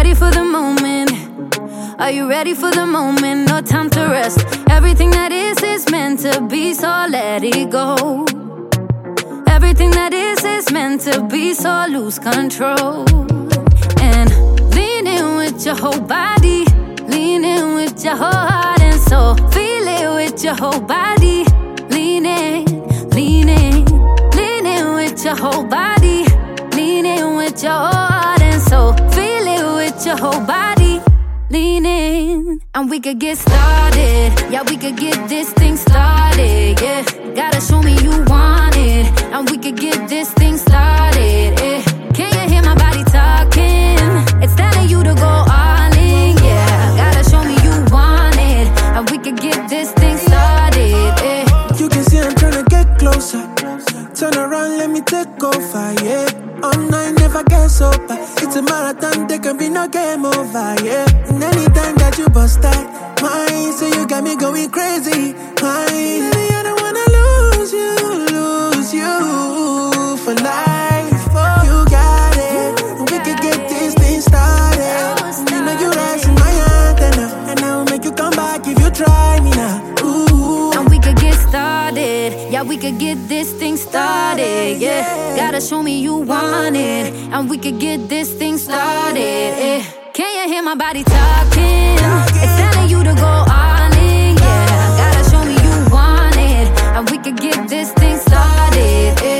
ready for the moment? Are you ready for the moment? No time to rest. Everything that is meant to be, so let it go. Everything that is meant to be, so lose control. And lean in with your whole body, lean in with your whole heart and soul. Feel it with your whole body, lean in, lean in, lean in with your whole body, lean in with your whole heart and soul. Feel it with your whole body, lean in, and we could get started. Yeah, we could get this thing started. Yeah, gotta show me you want it, and we could get this thing started. Yeah, can you hear my body talking? It's telling you to go all in. Yeah, gotta show me you want it, and we could get this thing started. Yeah. You can see I'm tryna get closer. Turn around, let me take over. Yeah, all night never get sober. It's a marathon, there can be no game over. Yeah, and anytime that you bust that mine, so you got me going crazy. Mine, baby, I don't wanna lose you for life. Oh, you got it, we could get this thing started. You know you rising my antenna, and I'll make you come back if you try me now. Ooh. And we could get started. Yeah, we could get this thing started. Yeah, gotta show me you want it, and we could get this thing started. Yeah. Can you hear my body talking? It's telling you to go all in. Yeah, gotta show me you want it, and we could get this thing started. Yeah.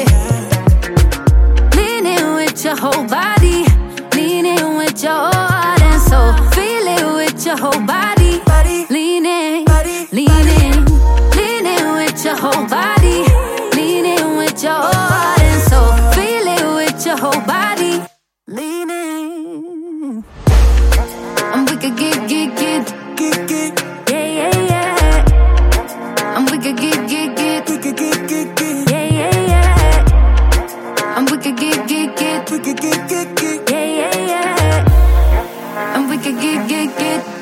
Lean in with your whole body, lean in with your whole heart and soul. Feel it with your whole body, lean in, lean in, lean in with your whole body, lean in with your whole heart and soul. Feel it with your whole body, lean in, and we could get, yeah, yeah, yeah, and we could get, yeah, yeah, yeah, and we could get, yeah, yeah, yeah, and we could get.